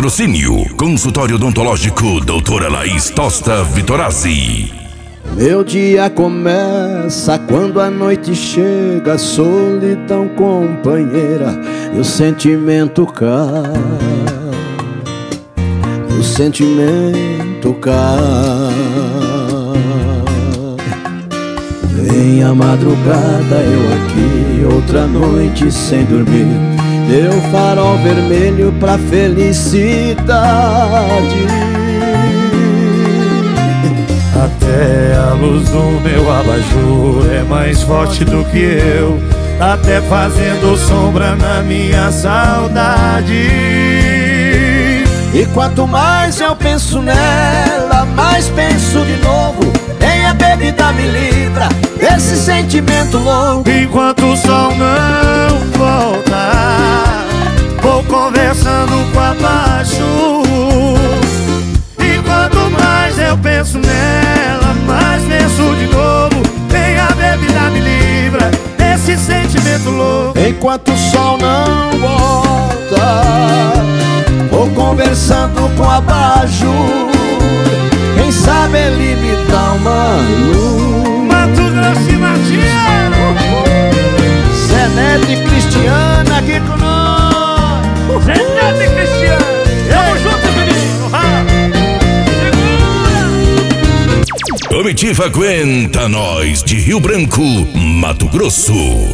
Patrocínio Consultório Odontológico Doutora Laís Tosta Vitorazzi. Meu dia começa quando a noite chega, solidão companheira, e o sentimento cai, o sentimento cai. Vem a madrugada, eu aqui, outra noite sem dormir, deu farol vermelho pra felicidade. Até a luz do meu abajur é mais forte do que eu, até fazendo sombra na minha saudade. E quanto mais eu penso nela, mais penso de novo. Nem a bebida me livra desse sentimento louco. Enquanto o sol não volta, vou conversando com abaixo. E quanto mais eu penso nela, mais penso de novo. Nem a bebida me livra desse sentimento louco. Enquanto o sol não volta, vou conversando com abaixo. Quem sabe ele me dá uma luz. Mato Grosso e Matias, Zé Neto e Cristiana aqui com nós. Zé Neto e Cristiana, tamo junto, menino. Segura. Comitiva Aguenta Nós de Rio Branco, Mato Grosso.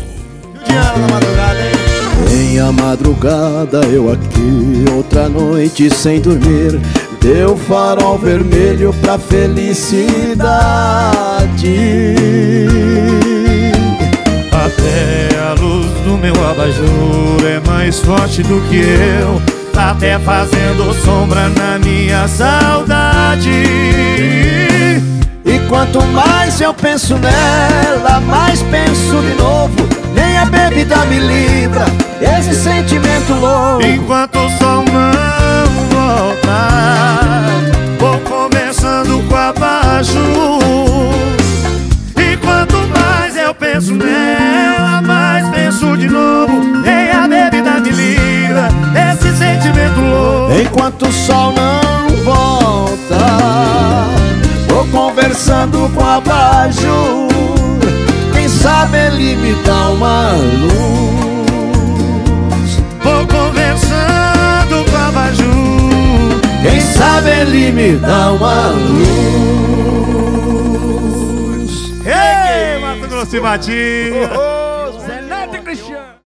Em a madrugada eu aqui, outra noite sem dormir, deu farol vermelho pra felicidade. Até a luz do meu abajur é mais forte do que eu, até fazendo sombra na minha saudade. E quanto mais eu penso nela, mais penso de novo. Nem a bebida me livra desse sentimento louco. Enquanto o sol não volta, vou conversando com abaixo. E quanto mais eu penso nela, mais penso de novo. Nem a bebida me livra desse sentimento louco. Enquanto o sol não volta, vou conversando com abaixo. Quem sabe ele me dá uma luz. Vou conversando com abajur. Quem sabe ele me dá uma luz. Ei, Mato Grosso e Matias.